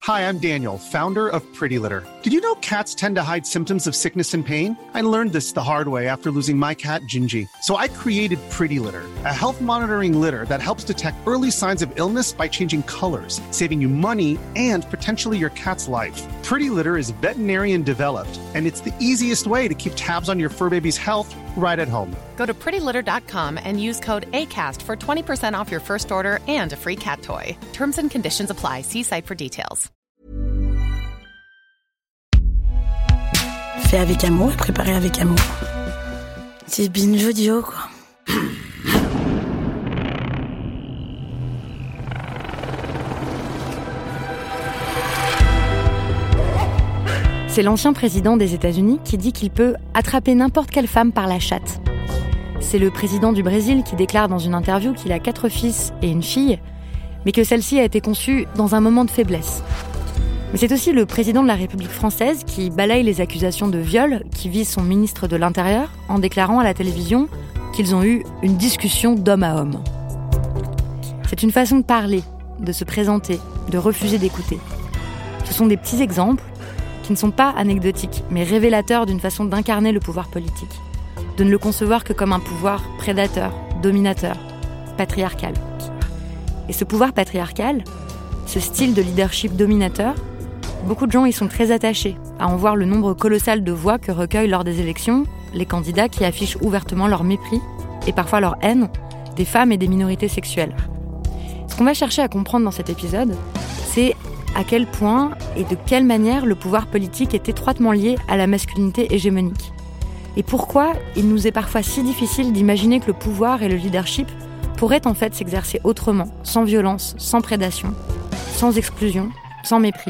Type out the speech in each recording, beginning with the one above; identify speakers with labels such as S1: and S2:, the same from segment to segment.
S1: Hi, I'm Daniel, founder of Pretty Litter. Did you know cats tend to hide symptoms of sickness and pain? I learned this the hard way after losing my cat, Gingy. So I created Pretty Litter, a health monitoring litter that helps detect early signs of illness by changing colors, saving you money and potentially your cat's life. Pretty Litter is veterinarian developed, and it's the easiest way to keep tabs on your fur baby's health right at home.
S2: Go to prettylitter.com and use code ACAST for 20% off your first order and a free cat toy. Terms and conditions apply. See site for details.
S3: Fait avec amour et préparé avec amour. C'est binge audio, quoi.
S4: C'est l'ancien président des États-Unis qui dit qu'il peut attraper n'importe quelle femme par la chatte. C'est le président du Brésil qui déclare dans une interview qu'il a 4 fils et une fille, mais que celle-ci a été conçue dans un moment de faiblesse. Mais c'est aussi le président de la République française qui balaye les accusations de viol qui visent son ministre de l'Intérieur en déclarant à la télévision qu'ils ont eu une discussion d'homme à homme. C'est une façon de parler, de se présenter, de refuser d'écouter. Ce sont des petits exemples qui ne sont pas anecdotiques, mais révélateurs d'une façon d'incarner le pouvoir politique, de ne le concevoir que comme un pouvoir prédateur, dominateur, patriarcal. Et ce pouvoir patriarcal, ce style de leadership dominateur, beaucoup de gens y sont très attachés, à en voir le nombre colossal de voix que recueillent lors des élections les candidats qui affichent ouvertement leur mépris, et parfois leur haine, des femmes et des minorités sexuelles. Ce qu'on va chercher à comprendre dans cet épisode, c'est à quel point et de quelle manière le pouvoir politique est étroitement lié à la masculinité hégémonique. Et pourquoi il nous est parfois si difficile d'imaginer que le pouvoir et le leadership pourraient en fait s'exercer autrement, sans violence, sans prédation, sans exclusion, sans mépris.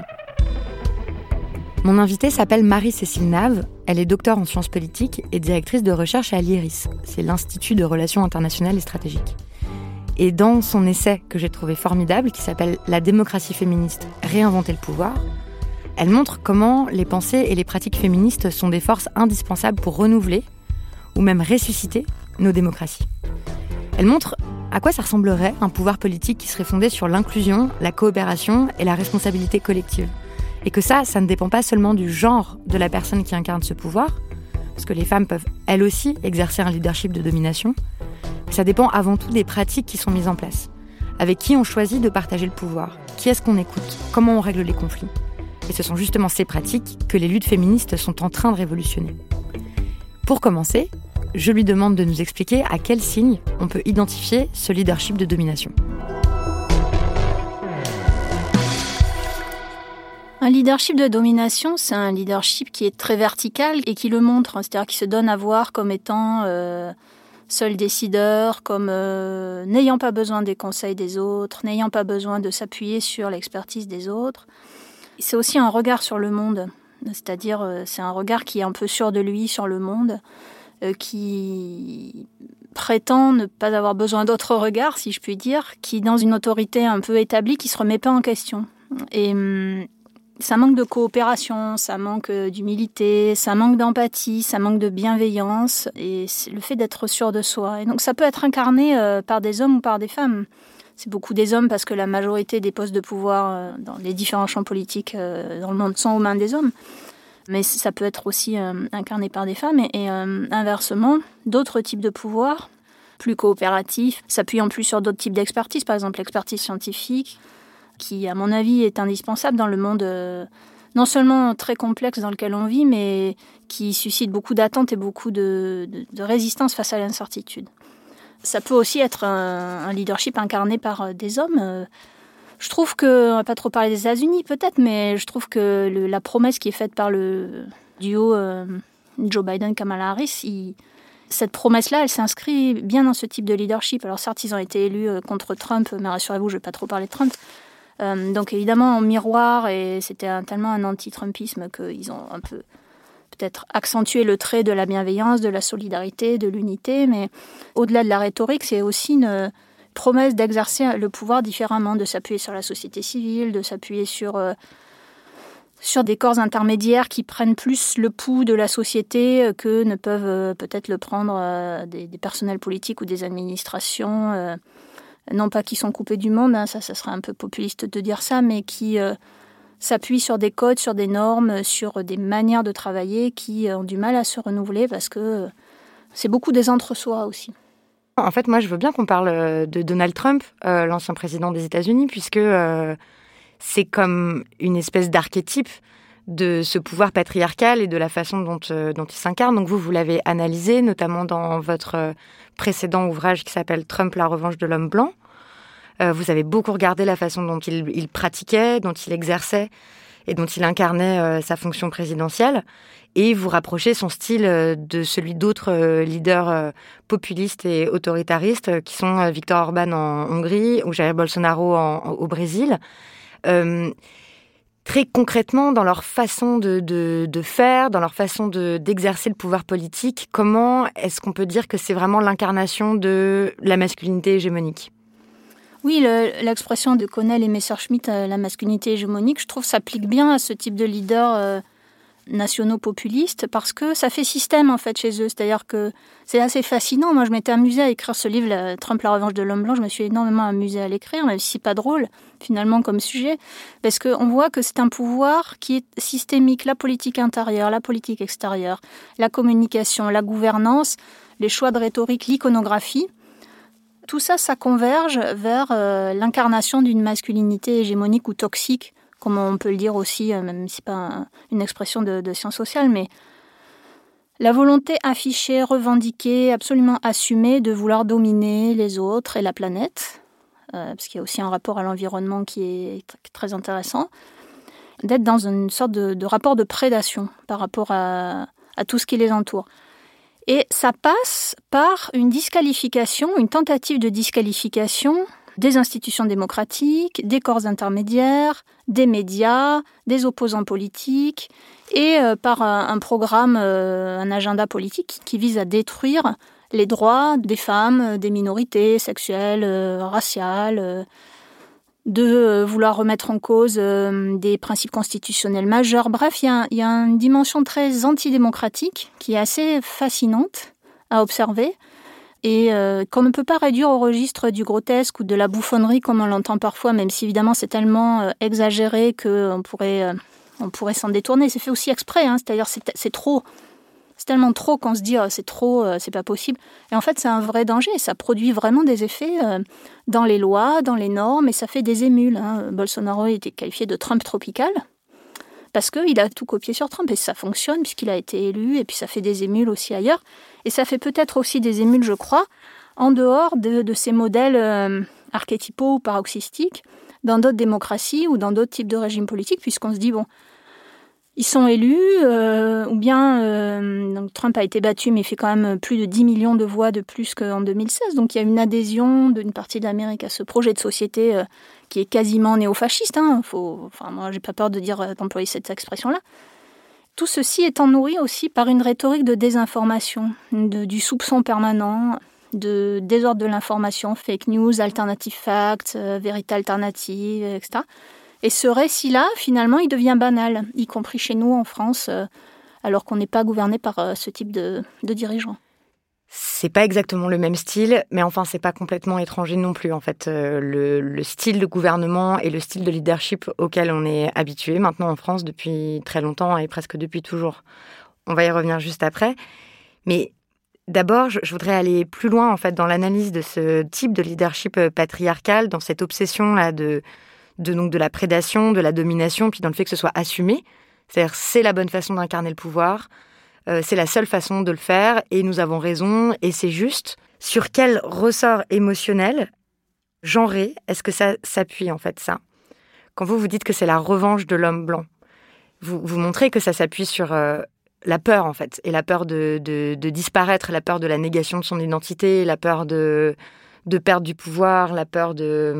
S4: Mon invitée s'appelle Marie-Cécile Nave, elle est docteure en sciences politiques et directrice de recherche à l'IRIS, c'est l'Institut de Relations internationales et stratégiques. Et dans son essai que j'ai trouvé formidable, qui s'appelle « La démocratie féministe, réinventer le pouvoir », elle montre comment les pensées et les pratiques féministes sont des forces indispensables pour renouveler, ou même ressusciter, nos démocraties. Elle montre à quoi ça ressemblerait un pouvoir politique qui serait fondé sur l'inclusion, la coopération et la responsabilité collective. Et que ça ne dépend pas seulement du genre de la personne qui incarne ce pouvoir, parce que les femmes peuvent elles aussi exercer un leadership de domination, mais ça dépend avant tout des pratiques qui sont mises en place. Avec qui on choisit de partager le pouvoir, qui est-ce qu'on écoute, comment on règle les conflits. Et ce sont justement ces pratiques que les luttes féministes sont en train de révolutionner. Pour commencer, je lui demande de nous expliquer à quels signes on peut identifier ce leadership de domination.
S5: Un leadership de domination, c'est un leadership qui est très vertical et qui le montre, c'est-à-dire qui se donne à voir comme étant seul décideur, comme n'ayant pas besoin des conseils des autres, n'ayant pas besoin de s'appuyer sur l'expertise des autres. C'est aussi un regard sur le monde, c'est-à-dire c'est un regard qui est un peu sûr de lui sur le monde, qui prétend ne pas avoir besoin d'autres regards, si je puis dire, qui est dans une autorité un peu établie, qui ne se remet pas en question. Et ça manque de coopération, ça manque d'humilité, ça manque d'empathie, ça manque de bienveillance, et c'est le fait d'être sûr de soi. Et donc ça peut être incarné par des hommes ou par des femmes. C'est beaucoup des hommes parce que la majorité des postes de pouvoir dans les différents champs politiques dans le monde sont aux mains des hommes. Mais ça peut être aussi incarné par des femmes et inversement, d'autres types de pouvoirs, plus coopératifs, s'appuyant plus sur d'autres types d'expertise, par exemple l'expertise scientifique, qui, à mon avis, est indispensable dans le monde non seulement très complexe dans lequel on vit, mais qui suscite beaucoup d'attentes et beaucoup de résistance face à l'incertitude. Ça peut aussi être un leadership incarné par des hommes. Je trouve que, on va pas trop parler des États-Unis peut-être, mais je trouve que la promesse qui est faite par le duo Joe Biden-Kamala Harris, cette promesse-là, elle s'inscrit bien dans ce type de leadership. Alors certes, ils ont été élus contre Trump, mais rassurez-vous, je ne vais pas trop parler de Trump. Donc évidemment, en miroir, et c'était tellement un anti-trumpisme qu'ils ont un peu peut-être accentué le trait de la bienveillance, de la solidarité, de l'unité, mais au-delà de la rhétorique, c'est aussi une promesse d'exercer le pouvoir différemment, de s'appuyer sur la société civile, de s'appuyer sur des corps intermédiaires qui prennent plus le pouls de la société que ne peuvent peut-être le prendre des personnels politiques ou des administrations, non pas qui sont coupés du monde, ça serait un peu populiste de dire ça, mais qui s'appuie sur des codes, sur des normes, sur des manières de travailler qui ont du mal à se renouveler parce que c'est beaucoup des entre-soi aussi.
S4: En fait, moi, je veux bien qu'on parle de Donald Trump, l'ancien président des États-Unis, puisque c'est comme une espèce d'archétype de ce pouvoir patriarcal et de la façon dont il s'incarne. Donc vous l'avez analysé, notamment dans votre précédent ouvrage qui s'appelle « Trump, la revanche de l'homme blanc ». Vous avez beaucoup regardé la façon dont il pratiquait, dont il exerçait et dont il incarnait sa fonction présidentielle. Et vous rapprochez son style de celui d'autres leaders populistes et autoritaristes qui sont Viktor Orban en Hongrie ou Jair Bolsonaro au Brésil. Très concrètement, dans leur façon de faire, dans leur façon d'exercer le pouvoir politique, comment est-ce qu'on peut dire que c'est vraiment l'incarnation de la masculinité hégémonique ?
S5: Oui, l'expression de Connell et Messerschmitt, la masculinité hégémonique, je trouve s'applique bien à ce type de leaders nationaux populistes parce que ça fait système en fait chez eux. C'est-à-dire que c'est assez fascinant. Moi, je m'étais amusée à écrire ce livre, Trump, la revanche de l'homme blanc. Je me suis énormément amusée à l'écrire, même si c'est pas drôle finalement comme sujet, parce qu'on voit que c'est un pouvoir qui est systémique. La politique intérieure, la politique extérieure, la communication, la gouvernance, les choix de rhétorique, l'iconographie. Tout ça, ça converge vers l'incarnation d'une masculinité hégémonique ou toxique, comme on peut le dire aussi, même si ce n'est pas une expression de sciences sociales, mais la volonté affichée, revendiquée, absolument assumée de vouloir dominer les autres et la planète, parce qu'il y a aussi un rapport à l'environnement qui est très intéressant, d'être dans une sorte de rapport de prédation par rapport à tout ce qui les entoure. Et ça passe par une disqualification, une tentative de disqualification des institutions démocratiques, des corps intermédiaires, des médias, des opposants politiques, et par un programme, un agenda politique qui vise à détruire les droits des femmes, des minorités sexuelles, raciales, de vouloir remettre en cause des principes constitutionnels majeurs. Bref, il y a une dimension très antidémocratique qui est assez fascinante à observer et qu'on ne peut pas réduire au registre du grotesque ou de la bouffonnerie comme on l'entend parfois, même si évidemment c'est tellement exagéré qu'on pourrait s'en détourner. C'est fait aussi exprès, c'est-à-dire c'est trop. C'est tellement trop qu'on se dit c'est trop, c'est pas possible. Et en fait, c'est un vrai danger. Ça produit vraiment des effets dans les lois, dans les normes, et ça fait des émules. Bolsonaro a été qualifié de Trump tropical parce qu'il a tout copié sur Trump et ça fonctionne puisqu'il a été élu. Et puis ça fait des émules aussi ailleurs. Et ça fait peut-être aussi des émules, je crois, en dehors de ces modèles archétypaux ou paroxystiques dans d'autres démocraties ou dans d'autres types de régimes politiques, puisqu'on se dit ils sont élus, ou bien donc Trump a été battu, mais il fait quand même plus de 10 millions de voix de plus qu'en 2016. Donc il y a une adhésion d'une partie de l'Amérique à ce projet de société qui est quasiment néofasciste. Moi, j'ai pas peur d'employer cette expression-là. Tout ceci étant nourri aussi par une rhétorique de désinformation, du soupçon permanent, de désordre de l'information, fake news, alternative facts, vérité alternative, etc. Et ce récit-là, finalement, il devient banal, y compris chez nous en France, alors qu'on n'est pas gouverné par ce type de dirigeants.
S4: C'est pas exactement le même style, mais enfin, c'est pas complètement étranger non plus. En fait, le style de gouvernement et le style de leadership auquel on est habitué maintenant en France depuis très longtemps et presque depuis toujours. On va y revenir juste après. Mais d'abord, je voudrais aller plus loin en fait dans l'analyse de ce type de leadership patriarcal, dans cette obsession-là de la prédation, de la domination, puis dans le fait que ce soit assumé. C'est-à-dire, c'est la bonne façon d'incarner le pouvoir, c'est la seule façon de le faire, et nous avons raison, et c'est juste. Sur quel ressort émotionnel, genré, est-ce que ça s'appuie, en fait, ça ? Quand vous dites que c'est la revanche de l'homme blanc, vous montrez que ça s'appuie sur la peur, en fait, et la peur de disparaître, la peur de la négation de son identité, la peur de perdre du pouvoir, la peur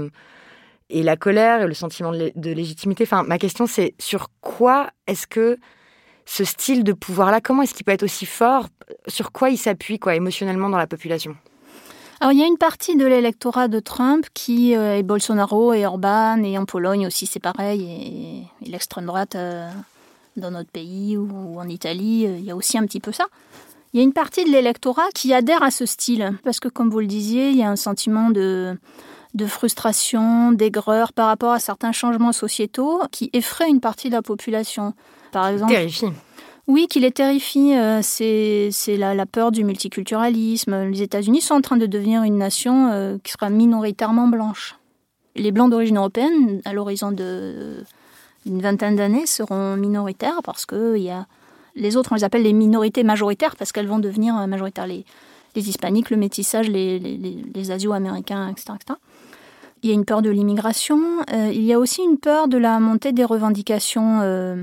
S4: et la colère et le sentiment de légitimité. Enfin, ma question, c'est sur quoi est-ce que ce style de pouvoir-là, comment est-ce qu'il peut être aussi fort ? Sur quoi il s'appuie, émotionnellement dans la population ?
S5: Alors, il y a une partie de l'électorat de Trump qui est Bolsonaro et Orban, et en Pologne aussi, c'est pareil, et l'extrême droite dans notre pays ou en Italie, il y a aussi un petit peu ça. Il y a une partie de l'électorat qui adhère à ce style, parce que, comme vous le disiez, il y a un sentiment de de frustration, d'aigreur par rapport à certains changements sociétaux qui effraient une partie de la population. Par exemple,
S4: terrifie.
S5: Oui, qui les terrifie. C'est la peur du multiculturalisme. Les États-Unis sont en train de devenir une nation qui sera minoritairement blanche. Les Blancs d'origine européenne, à l'horizon d'une vingtaine d'années, seront minoritaires parce que les autres, on les appelle les minorités majoritaires parce qu'elles vont devenir majoritaires. Les hispaniques, le métissage, les asio-américains, etc., etc. Il y a une peur de l'immigration. Il y a aussi une peur de la montée des revendications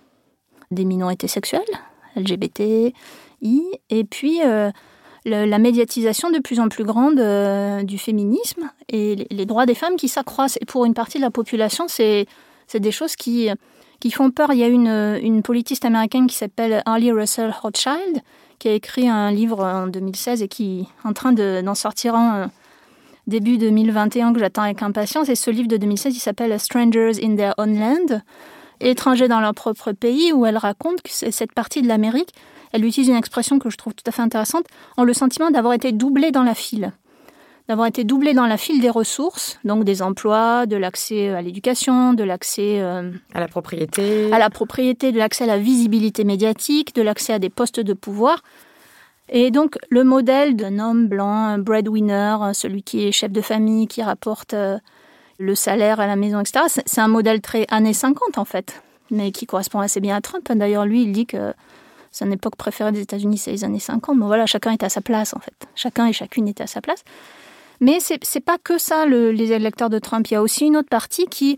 S5: des minorités sexuelles, LGBTI, et puis la médiatisation de plus en plus grande du féminisme et les droits des femmes qui s'accroissent. Et pour une partie de la population, c'est des choses qui font peur. Il y a une politiste américaine qui s'appelle Harley Russell Hochschild, qui a écrit un livre en 2016 et qui est en train d'en sortir un début 2021 que j'attends avec impatience. Et ce livre de 2016, il s'appelle « Strangers in Their Own Land », étrangers dans leur propre pays, où elle raconte que cette partie de l'Amérique, elle utilise une expression que je trouve tout à fait intéressante, ont le sentiment d'avoir été doublés dans la file. D'avoir été doublés dans la file des ressources, donc des emplois, de l'accès à l'éducation, de l'accès
S4: à la propriété,
S5: de l'accès à la visibilité médiatique, de l'accès à des postes de pouvoir. Et donc, le modèle d'un homme blanc, un breadwinner, celui qui est chef de famille, qui rapporte le salaire à la maison, etc., c'est un modèle très années 50, en fait, mais qui correspond assez bien à Trump. D'ailleurs, lui, il dit que son époque préférée des États-Unis, c'est les années 50. Bon, voilà, chacun est à sa place, en fait. Chacun et chacune est à sa place. Mais c'est pas que ça, les électeurs de Trump. Il y a aussi une autre partie qui,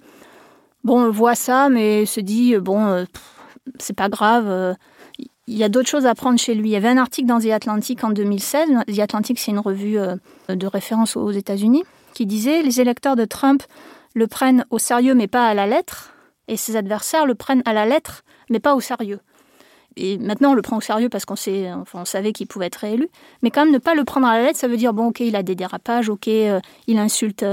S5: voit ça, mais se dit, c'est pas grave, il y a d'autres choses à prendre chez lui. Il y avait un article dans The Atlantic en 2016. The Atlantic, c'est une revue de référence aux États-Unis, qui disait « Les électeurs de Trump le prennent au sérieux, mais pas à la lettre, et ses adversaires le prennent à la lettre, mais pas au sérieux. » Et maintenant, on le prend au sérieux parce on savait qu'il pouvait être réélu. Mais quand même, ne pas le prendre à la lettre, ça veut dire, ok, il a des dérapages, ok, il insulte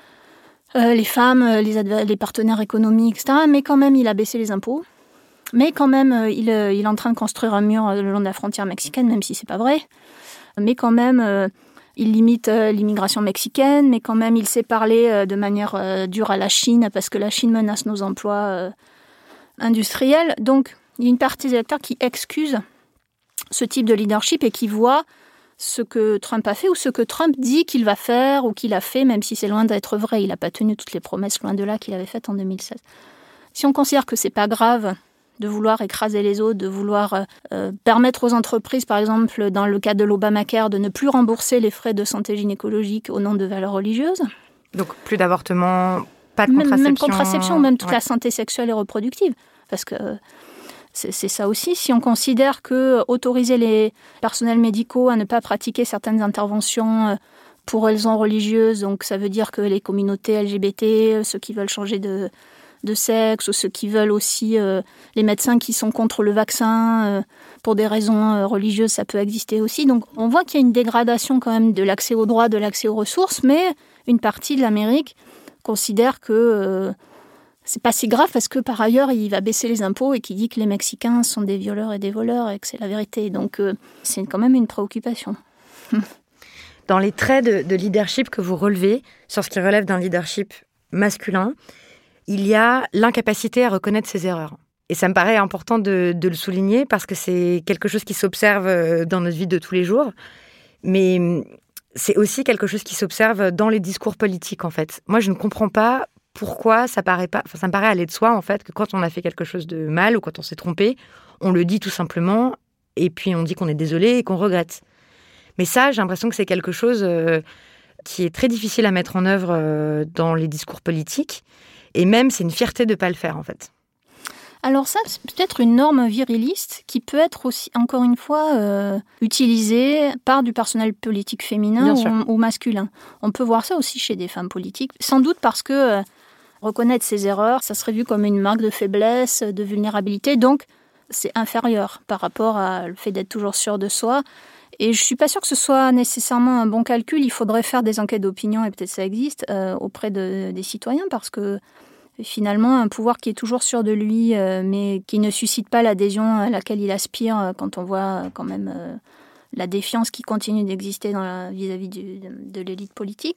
S5: les femmes, les partenaires économiques, etc. Mais quand même, il a baissé les impôts. Mais quand même, il est en train de construire un mur le long de la frontière mexicaine, même si c'est pas vrai. Mais quand même, il limite l'immigration mexicaine. Mais quand même, il sait parler de manière dure à la Chine, parce que la Chine menace nos emplois industriels. Donc, il y a une partie des électeurs qui excuse ce type de leadership et qui voit ce que Trump a fait ou ce que Trump dit qu'il va faire ou qu'il a fait, même si c'est loin d'être vrai. Il n'a pas tenu toutes les promesses, loin de là, qu'il avait faites en 2016. Si on considère que c'est pas grave de vouloir écraser les autres, de vouloir permettre aux entreprises, par exemple, dans le cas de l'Obamacare, de ne plus rembourser les frais de santé gynécologique au nom de valeurs religieuses.
S4: Donc plus d'avortement, pas de contraception.
S5: Même contraception, même toute la santé sexuelle et reproductive. Parce que c'est ça aussi. Si on considère que autoriser les personnels médicaux à ne pas pratiquer certaines interventions pour raisons religieuses, donc ça veut dire que les communautés LGBT, ceux qui veulent changer de sexe, ou ceux qui veulent aussi, les médecins qui sont contre le vaccin pour des raisons religieuses, ça peut exister aussi. Donc on voit qu'il y a une dégradation quand même de l'accès aux droits, de l'accès aux ressources, mais une partie de l'Amérique considère que c'est pas si grave parce que par ailleurs il va baisser les impôts et qu'il dit que les Mexicains sont des violeurs et des voleurs et que c'est la vérité. Donc c'est quand même une préoccupation.
S4: Dans les traits de leadership que vous relevez, sur ce qui relève d'un leadership masculin, il y a l'incapacité à reconnaître ses erreurs. Et ça me paraît important de le souligner parce que c'est quelque chose qui s'observe dans notre vie de tous les jours. Mais c'est aussi quelque chose qui s'observe dans les discours politiques, en fait. Moi, je ne comprends pas pourquoi ça me paraît aller de soi, en fait, que quand on a fait quelque chose de mal ou quand on s'est trompé, on le dit tout simplement et puis on dit qu'on est désolé et qu'on regrette. Mais ça, j'ai l'impression que c'est quelque chose qui est très difficile à mettre en œuvre dans les discours politiques. Et même, c'est une fierté de ne pas le faire, en fait.
S5: Alors ça, c'est peut-être une norme viriliste qui peut être aussi, encore une fois, utilisée par du personnel politique féminin ou masculin. On peut voir ça aussi chez des femmes politiques, sans doute parce que reconnaître ses erreurs, ça serait vu comme une marque de faiblesse, de vulnérabilité, donc c'est inférieur par rapport à le fait d'être toujours sûr de soi. Et je ne suis pas sûre que ce soit nécessairement un bon calcul. Il faudrait faire des enquêtes d'opinion, et peut-être ça existe, auprès des citoyens, parce que finalement, un pouvoir qui est toujours sûr de lui, mais qui ne suscite pas l'adhésion à laquelle il aspire, quand on voit quand même la défiance qui continue d'exister vis-à-vis de l'élite politique,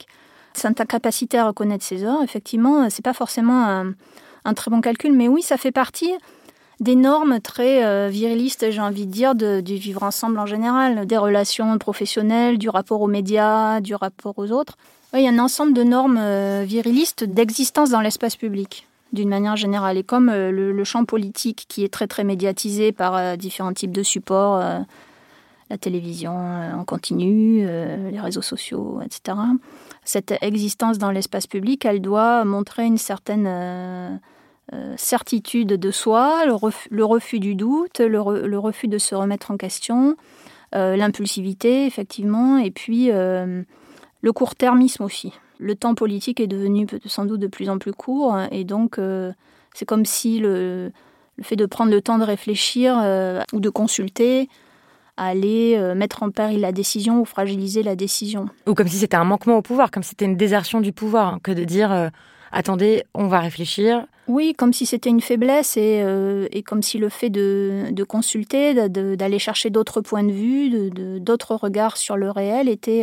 S5: Cette incapacité à reconnaître ses erreurs, effectivement, c'est pas forcément un très bon calcul, mais oui, ça fait partie des normes très virilistes, j'ai envie de dire, du vivre ensemble en général, des relations professionnelles, du rapport aux médias, du rapport aux autres. Oui, il y a un ensemble de normes virilistes d'existence dans l'espace public, d'une manière générale. Et comme le champ politique qui est très très médiatisé par différents types de supports, la télévision en continu, les réseaux sociaux, etc., cette existence dans l'espace public, elle doit montrer une certaine certitude de soi, le refus du doute, le refus de se remettre en question, l'impulsivité, effectivement, et puis le court-termisme aussi. Le temps politique est devenu sans doute de plus en plus court, et donc c'est comme si le fait de prendre le temps de réfléchir ou de consulter allait mettre en péril la décision ou fragiliser la décision.
S4: Ou comme si c'était un manquement au pouvoir, comme si c'était une désertion du pouvoir, hein, que de dire attendez, on va réfléchir.
S5: Oui, comme si c'était une faiblesse et comme si le fait de consulter, d'aller chercher d'autres points de vue, d'autres regards sur le réel était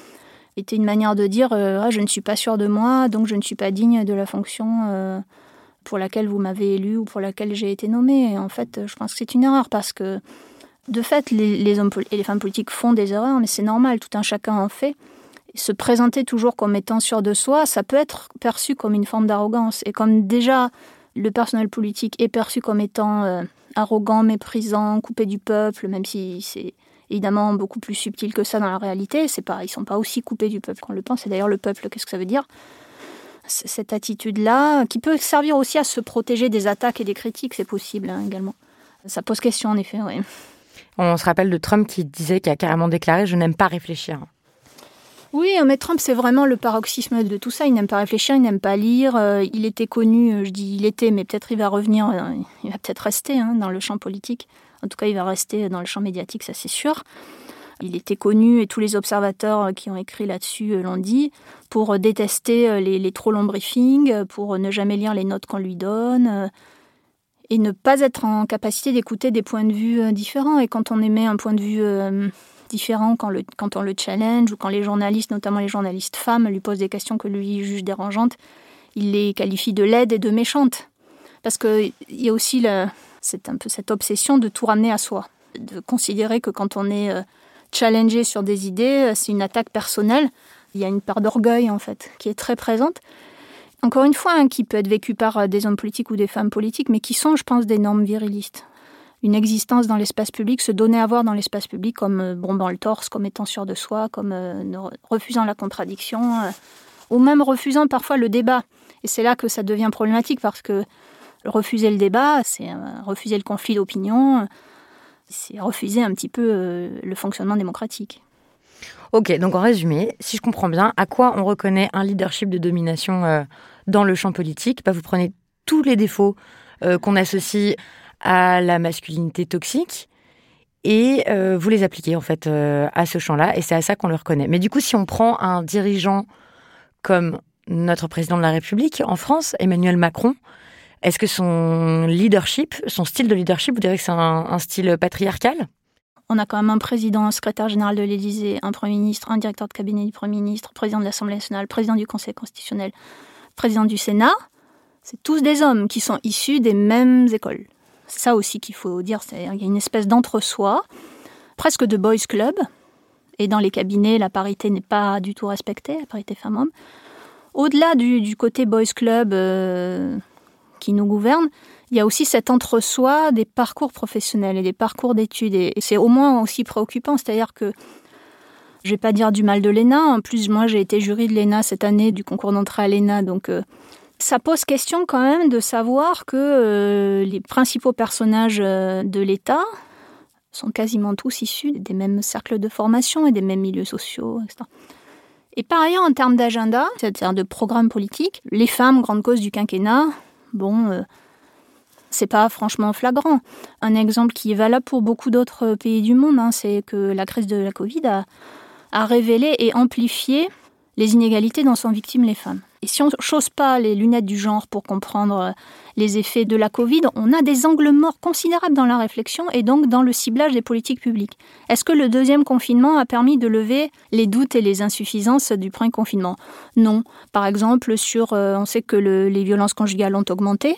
S5: une manière de dire je ne suis pas sûre de moi, donc je ne suis pas digne de la fonction pour laquelle vous m'avez élu ou pour laquelle j'ai été nommée. Et en fait, je pense que c'est une erreur parce que de fait, les hommes et les femmes politiques font des erreurs, mais c'est normal, tout un chacun en fait. Se présenter toujours comme étant sûr de soi, ça peut être perçu comme une forme d'arrogance. Et comme déjà le personnel politique est perçu comme étant arrogant, méprisant, coupé du peuple, même si c'est évidemment beaucoup plus subtil que ça dans la réalité, ils ne sont pas aussi coupés du peuple qu'on le pense. Et d'ailleurs, le peuple, qu'est-ce que ça veut dire ? C'est cette attitude-là, qui peut servir aussi à se protéger des attaques et des critiques, c'est possible également. Ça pose question, en effet, oui.
S4: On se rappelle de Trump qui a carrément déclaré « Je n'aime pas réfléchir ».
S5: Oui, mais Trump, c'est vraiment le paroxysme de tout ça. Il n'aime pas réfléchir, il n'aime pas lire. Il était connu, je dis il était, mais peut-être il va revenir, il va peut-être rester dans le champ politique. En tout cas, il va rester dans le champ médiatique, ça c'est sûr. Il était connu, et tous les observateurs qui ont écrit là-dessus l'ont dit, pour détester les trop longs briefings, pour ne jamais lire les notes qu'on lui donne, et ne pas être en capacité d'écouter des points de vue différents. Et quand on émet un point de vue différent, quand on le challenge, ou quand les journalistes, notamment les journalistes femmes, lui posent des questions que lui juge dérangeantes, il les qualifie de laides et de méchantes. Parce qu'il y a aussi c'est un peu cette obsession de tout ramener à soi, de considérer que quand on est challengé sur des idées, c'est une attaque personnelle. Il y a une part d'orgueil, en fait, qui est très présente. Encore une fois, qui peut être vécue par des hommes politiques ou des femmes politiques, mais qui sont, je pense, des normes virilistes. Une existence dans l'espace public, se donner à voir dans l'espace public comme bombant le torse, comme étant sûr de soi, comme refusant la contradiction, ou même refusant parfois le débat. Et c'est là que ça devient problématique, parce que refuser le débat, c'est refuser le conflit d'opinion, c'est refuser un petit peu le fonctionnement démocratique.
S4: Ok, donc en résumé, si je comprends bien, à quoi on reconnaît un leadership de domination dans le champ politique ? Vous prenez tous les défauts qu'on associe à la masculinité toxique et vous les appliquez en fait à ce champ-là, et c'est à ça qu'on le reconnaît. Mais du coup, si on prend un dirigeant comme notre président de la République en France, Emmanuel Macron, est-ce que son leadership, son style de leadership, vous direz que c'est un style patriarcal ?
S5: On a quand même un président, un secrétaire général de l'Élysée, un Premier ministre, un directeur de cabinet du Premier ministre, président de l'Assemblée nationale, président du Conseil constitutionnel, président du Sénat. C'est tous des hommes qui sont issus des mêmes écoles. C'est ça aussi qu'il faut dire, c'est-à-dire qu'il y a une espèce d'entre-soi, presque de boys club. Et dans les cabinets, la parité n'est pas du tout respectée, la parité femmes-hommes. Au-delà du côté boys club qui nous gouverne, il y a aussi cet entre-soi des parcours professionnels et des parcours d'études. Et c'est au moins aussi préoccupant, c'est-à-dire que, je ne vais pas dire du mal de l'ENA, en plus moi j'ai été jury de l'ENA cette année, du concours d'entrée à l'ENA, donc ça pose question quand même de savoir que les principaux personnages de l'État sont quasiment tous issus des mêmes cercles de formation et des mêmes milieux sociaux, etc. Et par ailleurs, en termes d'agenda, c'est-à-dire de programme politique, les femmes, grande cause du quinquennat, c'est pas franchement flagrant. Un exemple qui est valable pour beaucoup d'autres pays du monde, c'est que la crise de la Covid a révélé et amplifié les inégalités dont sont victimes les femmes. Et si on ne chausse pas les lunettes du genre pour comprendre les effets de la Covid, on a des angles morts considérables dans la réflexion et donc dans le ciblage des politiques publiques. Est-ce que le deuxième confinement a permis de lever les doutes et les insuffisances du premier confinement ? Non. Par exemple, on sait que les violences conjugales ont augmenté.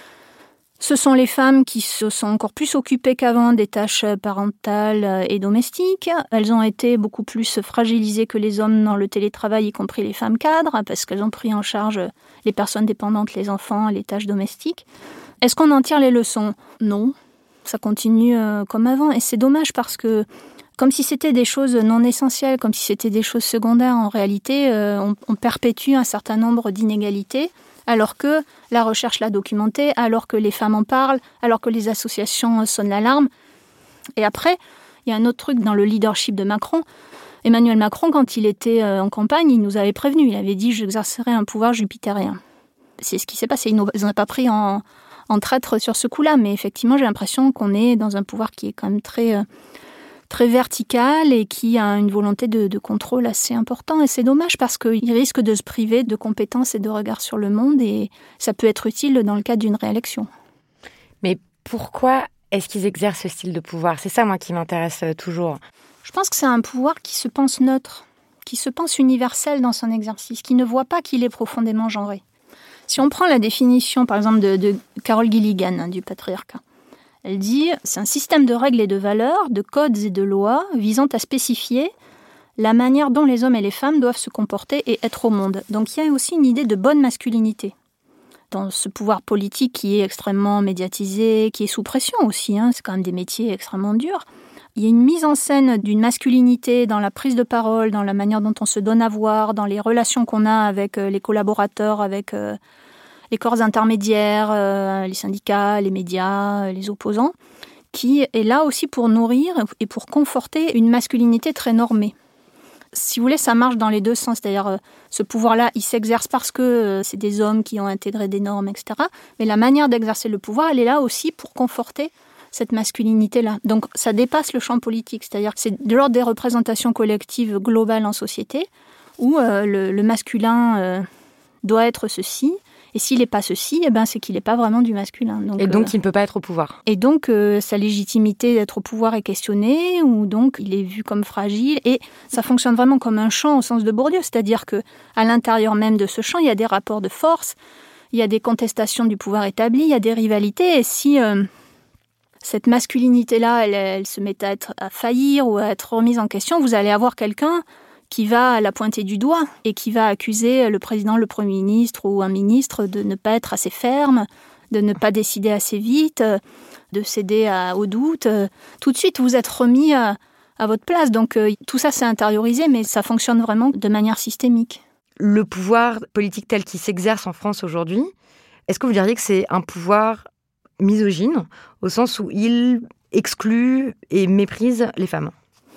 S5: Ce sont les femmes qui se sont encore plus occupées qu'avant des tâches parentales et domestiques. Elles ont été beaucoup plus fragilisées que les hommes dans le télétravail, y compris les femmes cadres, parce qu'elles ont pris en charge les personnes dépendantes, les enfants, les tâches domestiques. Est-ce qu'on en tire les leçons ? Non, ça continue comme avant. Et c'est dommage parce que, comme si c'était des choses non essentielles, comme si c'était des choses secondaires, en réalité, on perpétue un certain nombre d'inégalités. Alors que la recherche l'a documenté, alors que les femmes en parlent, alors que les associations sonnent l'alarme. Et après, il y a un autre truc dans le leadership de Macron. Emmanuel Macron, quand il était en campagne, il nous avait prévenu. Il avait dit « j'exercerai un pouvoir jupitérien ». C'est ce qui s'est passé. Ils n'ont pas pris en traître sur ce coup-là. Mais effectivement, j'ai l'impression qu'on est dans un pouvoir qui est quand même très vertical et qui a une volonté de contrôle assez important. Et c'est dommage parce qu'il risque de se priver de compétences et de regard sur le monde et ça peut être utile dans le cadre d'une réélection.
S4: Mais pourquoi est-ce qu'ils exercent ce style de pouvoir ? C'est ça, moi, qui m'intéresse toujours.
S5: Je pense que c'est un pouvoir qui se pense neutre, qui se pense universel dans son exercice, qui ne voit pas qu'il est profondément genré. Si on prend la définition, par exemple, de Carol Gilligan, du patriarcat, elle dit « c'est un système de règles et de valeurs, de codes et de lois visant à spécifier la manière dont les hommes et les femmes doivent se comporter et être au monde. » Donc il y a aussi une idée de bonne masculinité dans ce pouvoir politique qui est extrêmement médiatisé, qui est sous pression aussi, c'est quand même des métiers extrêmement durs. Il y a une mise en scène d'une masculinité dans la prise de parole, dans la manière dont on se donne à voir, dans les relations qu'on a avec les collaborateurs, avec les corps intermédiaires, les syndicats, les médias, les opposants, qui est là aussi pour nourrir et pour conforter une masculinité très normée. Si vous voulez, ça marche dans les deux sens. C'est-à-dire, ce pouvoir-là, il s'exerce parce que c'est des hommes qui ont intégré des normes, etc. Mais la manière d'exercer le pouvoir, elle est là aussi pour conforter cette masculinité-là. Donc, ça dépasse le champ politique. C'est-à-dire que c'est de l'ordre des représentations collectives globales en société, où le masculin doit être ceci. Et s'il n'est pas ceci, c'est qu'il n'est pas vraiment du masculin. Donc,
S4: il ne peut pas être au pouvoir.
S5: Et donc, sa légitimité d'être au pouvoir est questionnée, ou donc il est vu comme fragile. Et ça fonctionne vraiment comme un champ au sens de Bourdieu. C'est-à-dire qu'à l'intérieur même de ce champ, il y a des rapports de force, il y a des contestations du pouvoir établi, il y a des rivalités. Et si cette masculinité-là, elle se met à faillir ou à être remise en question, vous allez avoir quelqu'un qui va la pointer du doigt et qui va accuser le président, le Premier ministre ou un ministre de ne pas être assez ferme, de ne pas décider assez vite, de céder au doute. Tout de suite, vous êtes remis à votre place. Donc tout ça, c'est intériorisé, mais ça fonctionne vraiment de manière systémique.
S4: Le pouvoir politique tel qu'il s'exerce en France aujourd'hui, est-ce que vous diriez que c'est un pouvoir misogyne, au sens où il exclut et méprise les femmes ?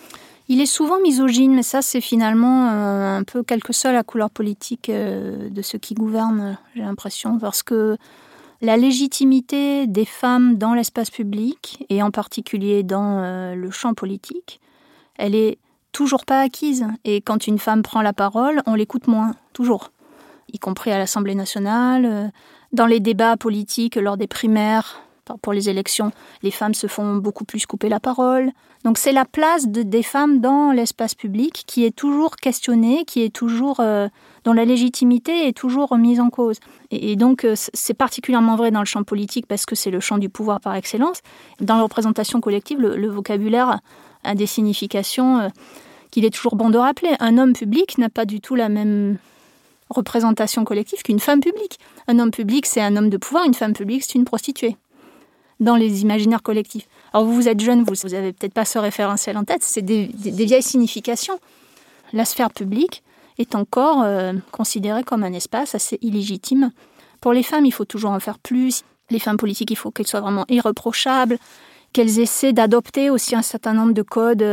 S5: Il est souvent misogyne, mais ça, c'est finalement un peu quelle que soit la couleur politique de ceux qui gouvernent, j'ai l'impression, parce que la légitimité des femmes dans l'espace public, et en particulier dans le champ politique, elle est toujours pas acquise. Et quand une femme prend la parole, on l'écoute moins, toujours. Y compris à l'Assemblée nationale, dans les débats politiques lors des primaires, pour les élections, les femmes se font beaucoup plus couper la parole. Donc c'est la place des femmes dans l'espace public qui est toujours questionnée, qui est toujours, dont la légitimité est toujours remise en cause. Et donc c'est particulièrement vrai dans le champ politique parce que c'est le champ du pouvoir par excellence. Dans la représentation collective, le vocabulaire a des significations qu'il est toujours bon de rappeler. Un homme public n'a pas du tout la même représentation collective qu'une femme publique. Un homme public, c'est un homme de pouvoir, une femme publique, c'est une prostituée. Dans les imaginaires collectifs. Alors vous êtes jeune, vous n'avez peut-être pas ce référentiel en tête, c'est des vieilles significations. La sphère publique est encore considérée comme un espace assez illégitime. Pour les femmes, il faut toujours en faire plus. Les femmes politiques, il faut qu'elles soient vraiment irréprochables, qu'elles essaient d'adopter aussi un certain nombre de codes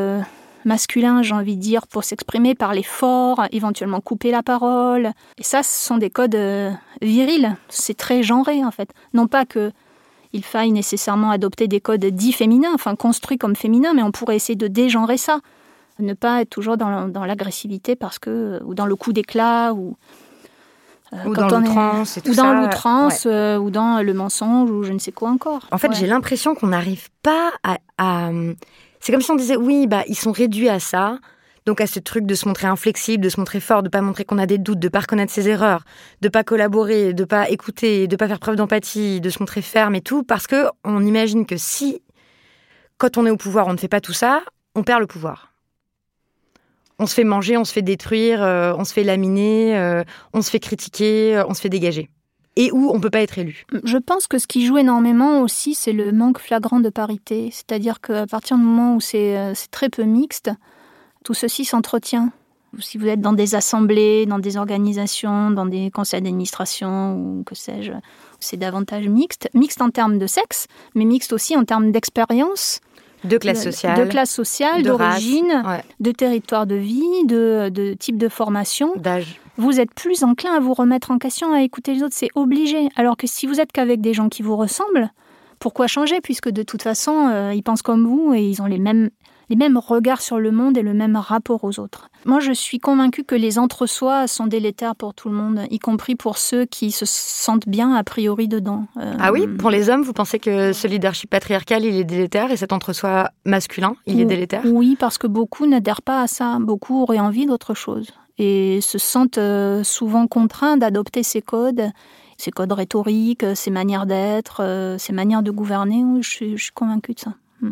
S5: masculins, j'ai envie de dire, pour s'exprimer, parler fort, éventuellement couper la parole. Et ça, ce sont des codes virils. C'est très genré, en fait. Non pas que il faille nécessairement adopter des codes dits féminins, enfin construits comme féminins, mais on pourrait essayer de dégenrer ça. Ne pas être toujours dans l'agressivité ou dans le coup d'éclat.
S4: Ou dans l'outrance et tout ça.
S5: Ou dans l'outrance, ou dans le mensonge, ou je ne sais quoi encore.
S4: En fait, j'ai l'impression qu'on n'arrive pas à... C'est comme si on disait, oui, ils sont réduits à ça, donc à ce truc de se montrer inflexible, de se montrer fort, de pas montrer qu'on a des doutes, de pas reconnaître ses erreurs, de pas collaborer, de pas écouter, de pas faire preuve d'empathie, de se montrer ferme et tout, parce que on imagine que si, quand on est au pouvoir, on ne fait pas tout ça, on perd le pouvoir. On se fait manger, on se fait détruire, on se fait laminer, on se fait critiquer, on se fait dégager. Et où on ne peut pas être élu.
S5: Je pense que ce qui joue énormément aussi, c'est le manque flagrant de parité. C'est-à-dire qu'à partir du moment où c'est très peu mixte, tout ceci s'entretient. Si vous êtes dans des assemblées, dans des organisations, dans des conseils d'administration ou que sais-je, c'est davantage mixte. Mixte en termes de sexe, mais mixte aussi en termes d'expérience.
S4: De classe sociale,
S5: d'origine,
S4: race,
S5: de territoire de vie, de type de formation.
S4: D'âge.
S5: Vous êtes plus enclin à vous remettre en question, à écouter les autres, c'est obligé. Alors que si vous êtes qu'avec des gens qui vous ressemblent, pourquoi changer ? Puisque de toute façon, ils pensent comme vous et ils ont les mêmes regards sur le monde et le même rapport aux autres. Moi, je suis convaincue que les entre-soi sont délétères pour tout le monde, y compris pour ceux qui se sentent bien a priori dedans.
S4: Ah oui ? Pour les hommes, vous pensez que ce leadership patriarcal, il est délétère et cet entre-soi masculin, il est délétère ?
S5: Oui, parce que beaucoup n'adhèrent pas à ça. Beaucoup auraient envie d'autre chose et se sentent souvent contraints d'adopter ces codes rhétoriques, ces manières d'être, ces manières de gouverner. Oui, je suis convaincue de ça.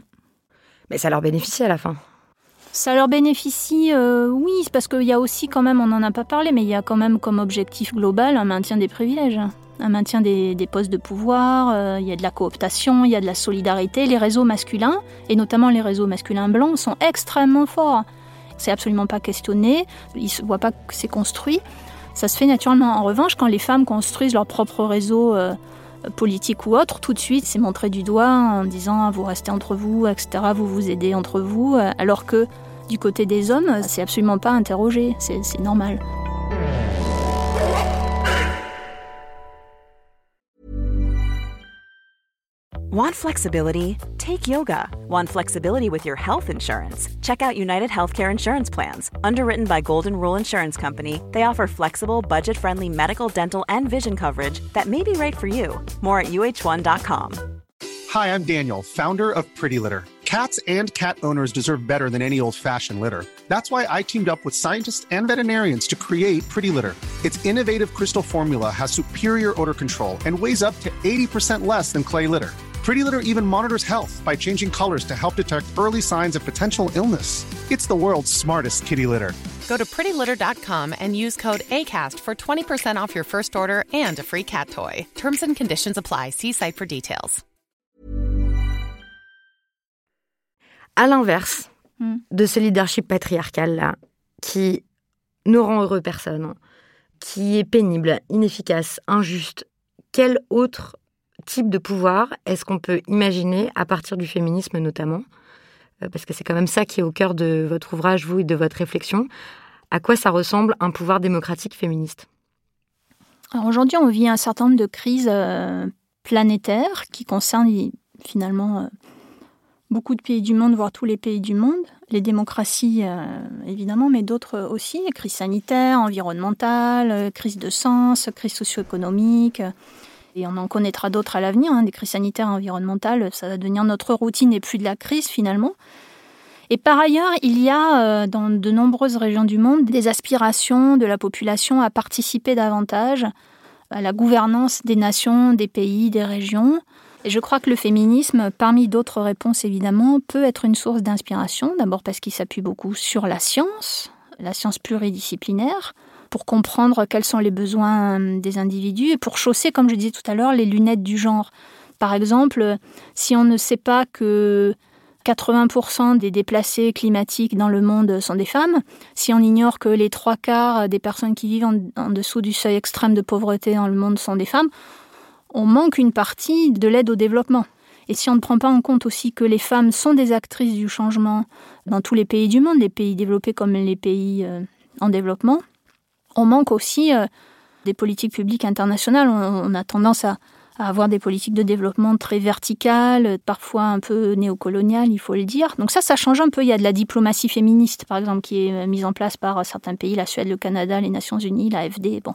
S4: Mais ça leur bénéficie à la fin.
S5: Ça leur bénéficie, oui, c'est parce qu'il y a aussi quand même, on n'en a pas parlé, mais il y a quand même comme objectif global un maintien des privilèges, un maintien des postes de pouvoir, il y a de la cooptation, il y a de la solidarité. Les réseaux masculins, et notamment les réseaux masculins blancs, sont extrêmement forts. C'est absolument pas questionné, ils ne voient pas que c'est construit. Ça se fait naturellement. En revanche, quand les femmes construisent leur propre réseau politique ou autre, tout de suite, c'est montré du doigt en disant « vous restez entre vous, etc., vous vous aidez entre vous », alors que du côté des hommes, c'est absolument pas interrogé, c'est normal.
S6: Want flexibility? Take yoga. Want flexibility with your health insurance? Check out United Healthcare Insurance Plans. Underwritten by Golden Rule Insurance Company, they offer flexible, budget-friendly medical, dental, and vision coverage that may be right for you. More at uh1.com.
S1: Hi, I'm Daniel, founder of Pretty Litter. Cats and cat owners deserve better than any old-fashioned litter. That's why I teamed up with scientists and veterinarians to create Pretty Litter. Its innovative crystal formula has superior odor control and weighs up to 80% less than clay litter. Pretty Litter even monitors health by changing colors to help detect early signs of potential illness. It's the world's smartest kitty litter.
S2: Go to prettylitter.com and use code ACAST for 20% off your first order and a free cat toy. Terms and conditions apply. See site for details.
S4: À l'inverse de ce leadership patriarcal-là, qui ne rend heureux personne, qui est pénible, inefficace, injuste, quel autre type de pouvoir est-ce qu'on peut imaginer à partir du féminisme notamment, parce que c'est quand même ça qui est au cœur de votre ouvrage, vous, et de votre réflexion. À quoi ça ressemble un pouvoir démocratique féministe ?
S5: Alors aujourd'hui, on vit un certain nombre de crises planétaires qui concernent finalement beaucoup de pays du monde, voire tous les pays du monde. Les démocraties, évidemment, mais d'autres aussi. Crise sanitaire, environnementale, crise de sens, crise socio-économique. Et on en connaîtra d'autres à l'avenir, des crises sanitaires et environnementales. Ça va devenir notre routine et plus de la crise, finalement. Et par ailleurs, il y a dans de nombreuses régions du monde des aspirations de la population à participer davantage à la gouvernance des nations, des pays, des régions. Et je crois que le féminisme, parmi d'autres réponses évidemment, peut être une source d'inspiration. D'abord parce qu'il s'appuie beaucoup sur la science pluridisciplinaire, pour comprendre quels sont les besoins des individus et pour chausser, comme je disais tout à l'heure, les lunettes du genre. Par exemple, si on ne sait pas que 80% des déplacés climatiques dans le monde sont des femmes, si on ignore que les 3/4 des personnes qui vivent en dessous du seuil extrême de pauvreté dans le monde sont des femmes, on manque une partie de l'aide au développement. Et si on ne prend pas en compte aussi que les femmes sont des actrices du changement dans tous les pays du monde, les pays développés comme les pays en développement, on manque aussi des politiques publiques internationales. On a tendance à avoir des politiques de développement très verticales, parfois un peu néocoloniales, il faut le dire. Donc ça change un peu. Il y a de la diplomatie féministe, par exemple, qui est mise en place par certains pays, la Suède, le Canada, les Nations Unies, l'AFD. Bon,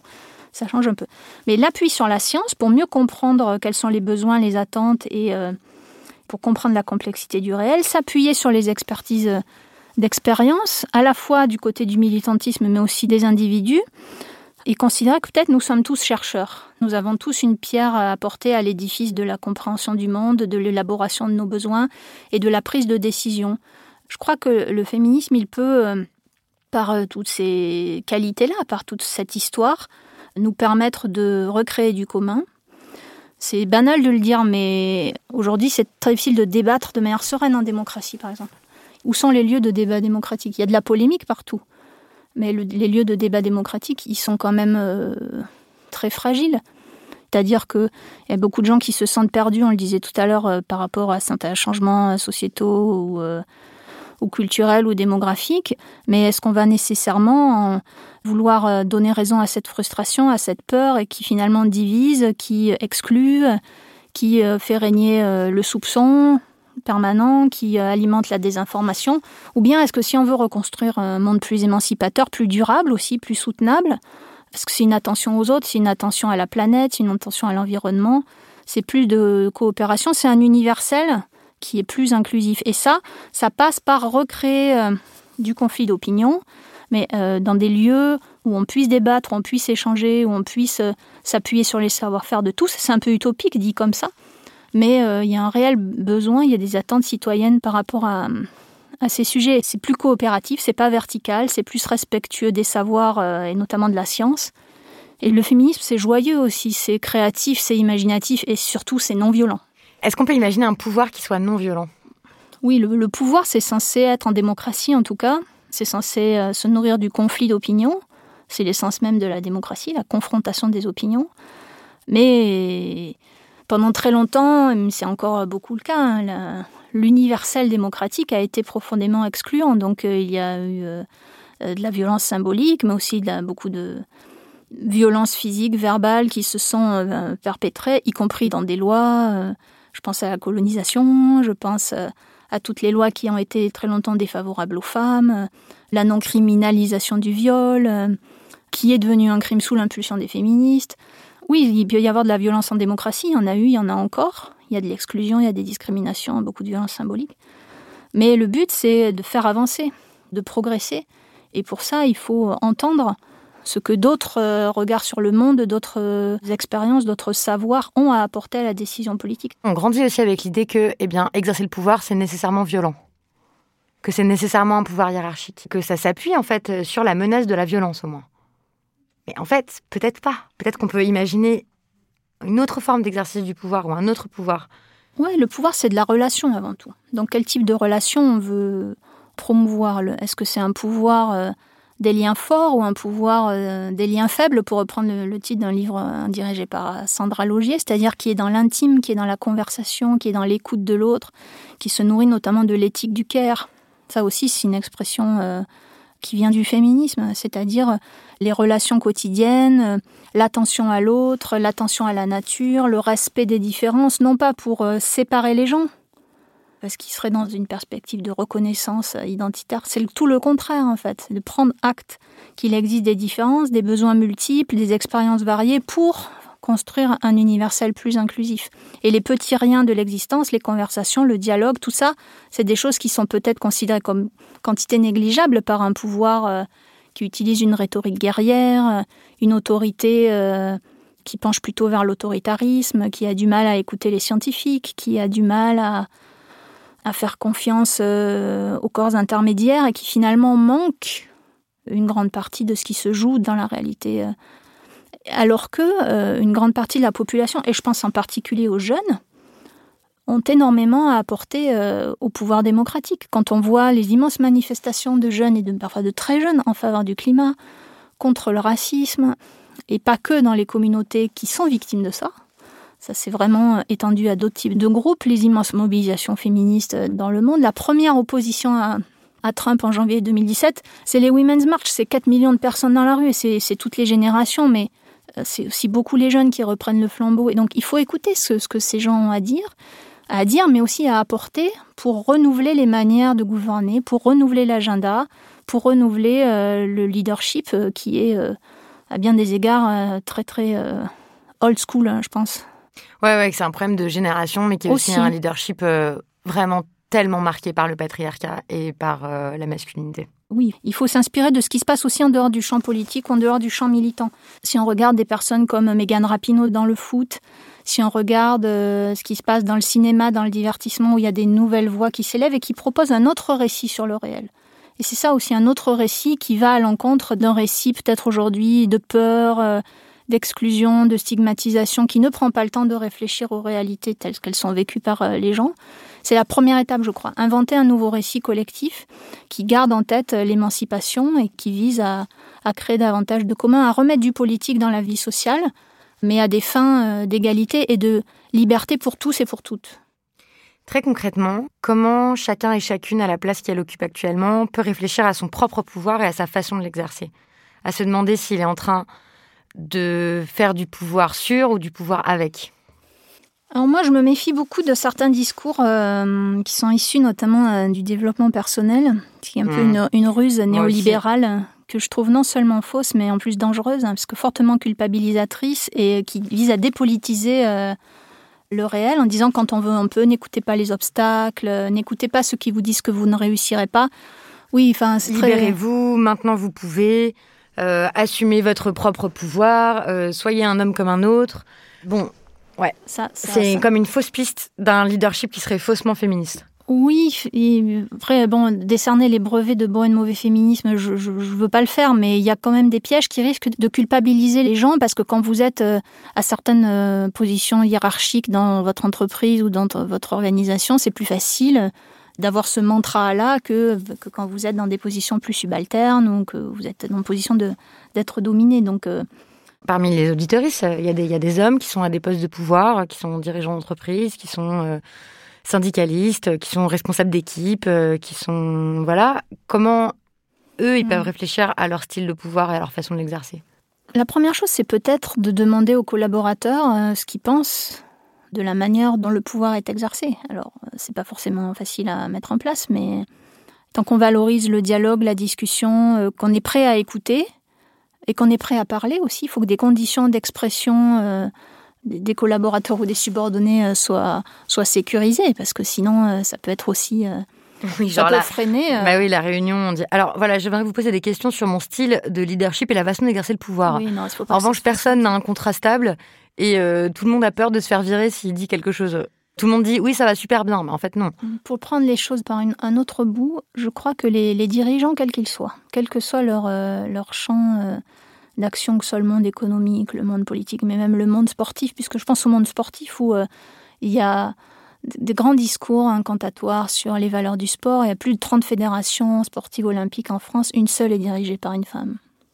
S5: ça change un peu. Mais l'appui sur la science, pour mieux comprendre quels sont les besoins, les attentes et pour comprendre la complexité du réel, s'appuyer sur les expertises d'expérience, à la fois du côté du militantisme, mais aussi des individus, et considérer que peut-être nous sommes tous chercheurs. Nous avons tous une pierre à apporter à l'édifice de la compréhension du monde, de l'élaboration de nos besoins et de la prise de décision. Je crois que le féminisme, il peut, par toutes ces qualités-là, par toute cette histoire, nous permettre de recréer du commun. C'est banal de le dire, mais aujourd'hui, c'est très difficile de débattre de manière sereine en démocratie, par exemple. Où sont les lieux de débat démocratique ? Il y a de la polémique partout. Mais les lieux de débat démocratique, ils sont quand même très fragiles. C'est-à-dire qu'il y a beaucoup de gens qui se sentent perdus, on le disait tout à l'heure, par rapport à certains changements sociétaux ou culturels ou démographiques. Mais est-ce qu'on va nécessairement vouloir donner raison à cette frustration, à cette peur, et qui finalement divise, qui exclut, qui fait régner le soupçon permanent, qui alimente la désinformation, ou bien est-ce que si on veut reconstruire un monde plus émancipateur, plus durable aussi, plus soutenable, parce que c'est une attention aux autres, c'est une attention à la planète, c'est une attention à l'environnement, c'est plus de coopération, c'est un universel qui est plus inclusif. Et ça passe par recréer du conflit d'opinion, mais dans des lieux où on puisse débattre, où on puisse échanger, où on puisse s'appuyer sur les savoir-faire de tous. C'est un peu utopique dit comme ça, mais il y a un réel besoin, il y a des attentes citoyennes par rapport à ces sujets. C'est plus coopératif, c'est pas vertical, c'est plus respectueux des savoirs et notamment de la science. Et le féminisme, c'est joyeux aussi, c'est créatif, c'est imaginatif et surtout, c'est non-violent.
S4: Est-ce qu'on peut imaginer un pouvoir qui soit non-violent ?
S5: Oui, le pouvoir, c'est censé être en démocratie en tout cas. C'est censé se nourrir du conflit d'opinions. C'est l'essence même de la démocratie, la confrontation des opinions. Mais pendant très longtemps, c'est encore beaucoup le cas, l'universel démocratique a été profondément excluant. Donc il y a eu de la violence symbolique, mais aussi beaucoup de violences physiques, verbales qui se sont perpétrées, y compris dans des lois. Je pense à la colonisation, je pense à toutes les lois qui ont été très longtemps défavorables aux femmes, la non-criminalisation du viol, qui est devenu un crime sous l'impulsion des féministes. Oui, il peut y avoir de la violence en démocratie, il y en a eu, il y en a encore. Il y a de l'exclusion, il y a des discriminations, beaucoup de violences symboliques. Mais le but, c'est de faire avancer, de progresser. Et pour ça, il faut entendre ce que d'autres regards sur le monde, d'autres expériences, d'autres savoirs ont à apporter à la décision politique.
S4: On grandit aussi avec l'idée que, exercer le pouvoir, c'est nécessairement violent. Que c'est nécessairement un pouvoir hiérarchique. Que ça s'appuie, en fait, sur la menace de la violence, au moins. Mais en fait, peut-être pas. Peut-être qu'on peut imaginer une autre forme d'exercice du pouvoir ou un autre pouvoir.
S5: Oui, le pouvoir, c'est de la relation avant tout. Donc, quel type de relation on veut promouvoir ? Est-ce que c'est un pouvoir des liens forts ou un pouvoir des liens faibles, pour reprendre le titre d'un livre dirigé par Sandra Laugier, c'est-à-dire qui est dans l'intime, qui est dans la conversation, qui est dans l'écoute de l'autre, qui se nourrit notamment de l'éthique du care. Ça aussi, c'est une expression qui vient du féminisme, c'est-à-dire les relations quotidiennes, l'attention à l'autre, l'attention à la nature, le respect des différences, non pas pour séparer les gens, parce qu'ils seraient dans une perspective de reconnaissance identitaire. C'est tout le contraire, en fait, c'est de prendre acte qu'il existe des différences, des besoins multiples, des expériences variées pour construire un universel plus inclusif. Et les petits riens de l'existence, les conversations, le dialogue, tout ça, c'est des choses qui sont peut-être considérées comme quantité négligeable par un pouvoir qui utilise une rhétorique guerrière, une autorité qui penche plutôt vers l'autoritarisme, qui a du mal à écouter les scientifiques, qui a du mal à faire confiance aux corps intermédiaires et qui finalement manque une grande partie de ce qui se joue dans la réalité. Alors que une grande partie de la population, et je pense en particulier aux jeunes, ont énormément à apporter au pouvoir démocratique. Quand on voit les immenses manifestations de jeunes et parfois de très jeunes en faveur du climat, contre le racisme, et pas que dans les communautés qui sont victimes de ça, ça s'est vraiment étendu à d'autres types de groupes, les immenses mobilisations féministes dans le monde. La première opposition à Trump en janvier 2017, c'est les Women's March, c'est 4 millions de personnes dans la rue, et c'est toutes les générations, mais c'est aussi beaucoup les jeunes qui reprennent le flambeau. Et donc il faut écouter ce que ces gens ont à dire, mais aussi à apporter pour renouveler les manières de gouverner, pour renouveler l'agenda, pour renouveler le leadership qui est à bien des égards très très old school, je pense.
S4: Ouais, c'est un problème de génération, mais qui est aussi un leadership vraiment tellement marqué par le patriarcat et par la masculinité.
S5: Oui, il faut s'inspirer de ce qui se passe aussi en dehors du champ politique ou en dehors du champ militant. Si on regarde des personnes comme Megan Rapinoe dans le foot, si on regarde ce qui se passe dans le cinéma, dans le divertissement, où il y a des nouvelles voix qui s'élèvent et qui proposent un autre récit sur le réel. Et c'est ça aussi, un autre récit qui va à l'encontre d'un récit peut-être aujourd'hui de peur, d'exclusion, de stigmatisation, qui ne prend pas le temps de réfléchir aux réalités telles qu'elles sont vécues par les gens. C'est la première étape, je crois. Inventer un nouveau récit collectif qui garde en tête l'émancipation et qui vise à créer davantage de communs, à remettre du politique dans la vie sociale, mais à des fins d'égalité et de liberté pour tous et pour toutes.
S4: Très concrètement, comment chacun et chacune, à la place qu'elle occupe actuellement, peut réfléchir à son propre pouvoir et à sa façon de l'exercer ? À se demander s'il est en train de faire du pouvoir sur ou du pouvoir avec ?
S5: Alors moi, je me méfie beaucoup de certains discours qui sont issus notamment du développement personnel, qui est un peu une ruse néolibérale que je trouve non seulement fausse, mais en plus dangereuse, parce que fortement culpabilisatrice et qui vise à dépolitiser le réel en disant quand on veut, on peut, n'écoutez pas les obstacles, n'écoutez pas ceux qui vous disent que vous ne réussirez pas. Oui, enfin, c'est
S4: libérez-vous, maintenant vous pouvez, assumez votre propre pouvoir, soyez un homme comme un autre. Bon... Ouais, c'est comme une fausse piste d'un leadership qui serait faussement féministe.
S5: Oui, après, décerner les brevets de bon et de mauvais féminisme, je veux pas le faire, mais il y a quand même des pièges qui risquent de culpabiliser les gens, parce que quand vous êtes à certaines positions hiérarchiques dans votre entreprise ou dans votre organisation, c'est plus facile d'avoir ce mantra-là que quand vous êtes dans des positions plus subalternes ou que vous êtes dans une position d'être dominé, donc...
S4: Parmi les auditeuristes, il y a des hommes qui sont à des postes de pouvoir, qui sont dirigeants d'entreprise, qui sont syndicalistes, qui sont responsables d'équipe, qui sont... Voilà. Comment, eux, ils peuvent réfléchir à leur style de pouvoir et à leur façon de l'exercer ?
S5: La première chose, c'est peut-être de demander aux collaborateurs ce qu'ils pensent de la manière dont le pouvoir est exercé. Alors, c'est pas forcément facile à mettre en place, mais tant qu'on valorise le dialogue, la discussion, qu'on est prêt à écouter... et qu'on est prêt à parler aussi, il faut que des conditions d'expression des collaborateurs ou des subordonnés soient sécurisées, parce que sinon, ça peut être aussi... ça peut freiner...
S4: oui, la réunion, on dit... Alors voilà, j'aimerais vous poser des questions sur mon style de leadership et la façon d'exercer le pouvoir.
S5: Oui, non, il faut pas
S4: en revanche, personne n'a un contrat stable et tout le monde a peur de se faire virer s'il dit quelque chose. Tout le monde dit « oui, ça va super bien », mais en fait, non.
S5: Pour prendre les choses par un autre bout, je crois que les dirigeants, quels qu'ils soient, quel que soit leur champ d'action, que ce soit le monde économique, le monde politique, mais même le monde sportif, puisque je pense au monde sportif où il y a des grands discours incantatoires sur les valeurs du sport. Il y a plus de 30 fédérations sportives olympiques en France, une seule est dirigée par une femme.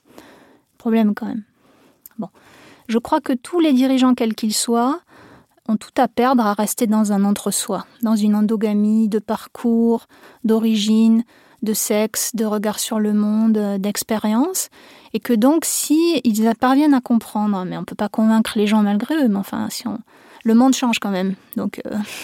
S5: Problème quand même. Bon. Je crois que tous les dirigeants, quels qu'ils soient, ont tout à perdre à rester dans un entre-soi, dans une endogamie de parcours, d'origine, de sexe, de regard sur le monde, d'expérience, et que donc si ils parviennent à comprendre, mais on ne peut pas convaincre les gens malgré eux, mais enfin, le monde change quand même, donc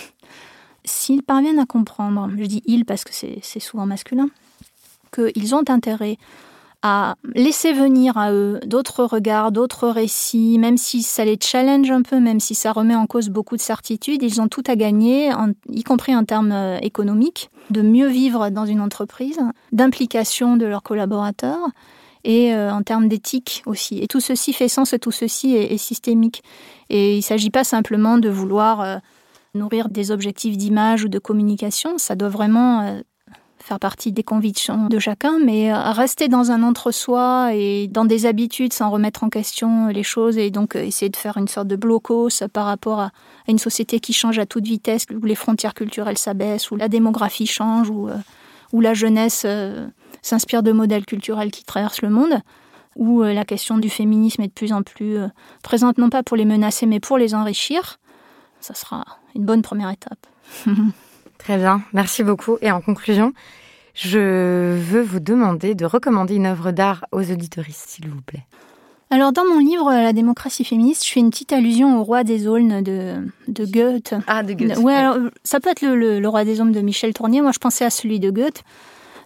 S5: s'ils parviennent à comprendre, je dis ils parce que c'est souvent masculin, qu'ils ont intérêt à laisser venir à eux d'autres regards, d'autres récits, même si ça les challenge un peu, même si ça remet en cause beaucoup de certitudes, ils ont tout à gagner, y compris en termes économiques, de mieux vivre dans une entreprise, d'implication de leurs collaborateurs et en termes d'éthique aussi. Et tout ceci fait sens et tout ceci est systémique. Et il ne s'agit pas simplement de vouloir nourrir des objectifs d'image ou de communication, ça doit vraiment... faire partie des convictions de chacun, mais rester dans un entre-soi et dans des habitudes sans remettre en question les choses et donc essayer de faire une sorte de blocos par rapport à une société qui change à toute vitesse, où les frontières culturelles s'abaissent, où la démographie change, où la jeunesse s'inspire de modèles culturels qui traversent le monde, où la question du féminisme est de plus en plus présente, non pas pour les menacer, mais pour les enrichir. Ça sera une bonne première étape.
S4: Très bien, merci beaucoup. Et en conclusion, je veux vous demander de recommander une œuvre d'art aux auditeuristes, s'il vous plaît.
S5: Alors, dans mon livre « La démocratie féministe », je fais une petite allusion au Roi des Aulnes de Goethe.
S4: Ah, de Goethe.
S5: Ouais, alors, ça peut être le Roi des Aulnes de Michel Tournier. Moi, je pensais à celui de Goethe.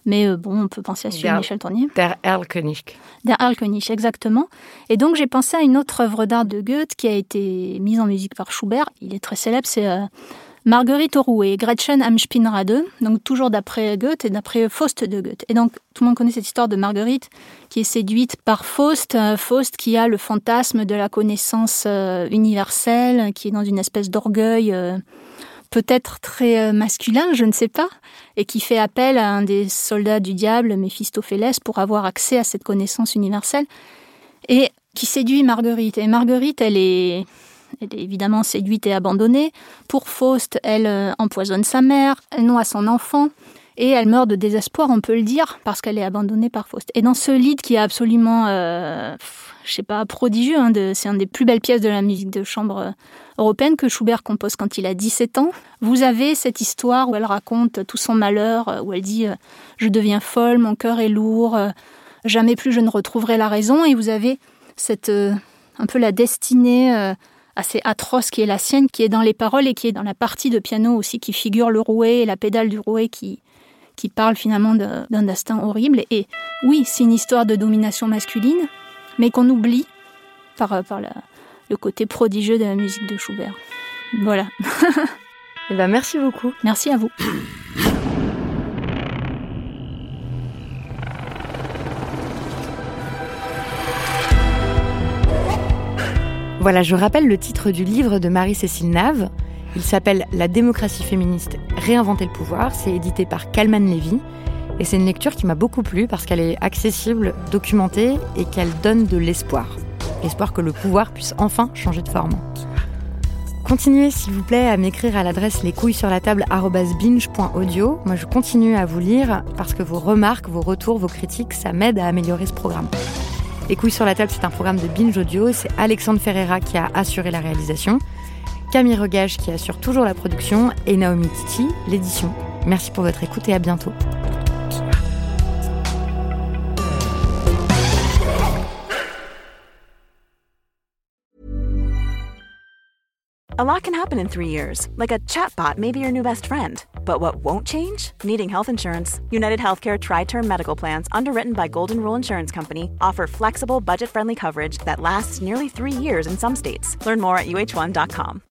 S5: Mais on peut penser à celui de Michel Tournier.
S4: Der Erlkönig.
S5: Der Erlkönig, exactement. Et donc, j'ai pensé à une autre œuvre d'art de Goethe qui a été mise en musique par Schubert. Il est très célèbre, c'est Marguerite au rouet, Gretchen am Spinnrade, donc toujours d'après Goethe et d'après Faust de Goethe. Et donc, tout le monde connaît cette histoire de Marguerite qui est séduite par Faust. Faust qui a le fantasme de la connaissance universelle, qui est dans une espèce d'orgueil peut-être très masculin, je ne sais pas, et qui fait appel à un des soldats du diable, Méphistophélès, pour avoir accès à cette connaissance universelle, et qui séduit Marguerite. Et Marguerite, elle est évidemment séduite et abandonnée. Pour Faust, elle empoisonne sa mère, elle noie son enfant, et elle meurt de désespoir, on peut le dire, parce qu'elle est abandonnée par Faust. Et dans ce lied qui est absolument, prodigieux, c'est une des plus belles pièces de la musique de chambre européenne que Schubert compose quand il a 17 ans, vous avez cette histoire où elle raconte tout son malheur, où elle dit « Je deviens folle, mon cœur est lourd, jamais plus je ne retrouverai la raison ». Et vous avez cette, un peu la destinée assez atroce qui est la sienne, qui est dans les paroles et qui est dans la partie de piano aussi, qui figure le rouet et la pédale du rouet qui parle finalement d'un destin horrible. Et oui, c'est une histoire de domination masculine, mais qu'on oublie par le côté prodigieux de la musique de Schubert. Voilà.
S4: Merci beaucoup.
S5: Merci à vous.
S4: Voilà, je rappelle le titre du livre de Marie-Cécile Nave. Il s'appelle « La démocratie féministe, réinventer le pouvoir ». C'est édité par Kalman Levy. Et c'est une lecture qui m'a beaucoup plu parce qu'elle est accessible, documentée et qu'elle donne de l'espoir. L'espoir que le pouvoir puisse enfin changer de forme. Continuez, s'il vous plaît, à m'écrire à l'adresse lescouillessurlatable@binge.audio. Moi, je continue à vous lire parce que vos remarques, vos retours, vos critiques, ça m'aide à améliorer ce programme. Les couilles sur la table, c'est un programme de Binge Audio. C'est Alexandre Ferreira qui a assuré la réalisation, Camille Regage qui assure toujours la production et Naomi Titi, l'édition. Merci pour votre écoute et à bientôt.
S6: A lot can happen in 3 years, like a chatbot may be your new best friend. But what won't change? Needing health insurance. United Healthcare Tri-Term Medical Plans, underwritten by Golden Rule Insurance Company, offer flexible, budget-friendly coverage that lasts nearly 3 years in some states. Learn more at uh1.com.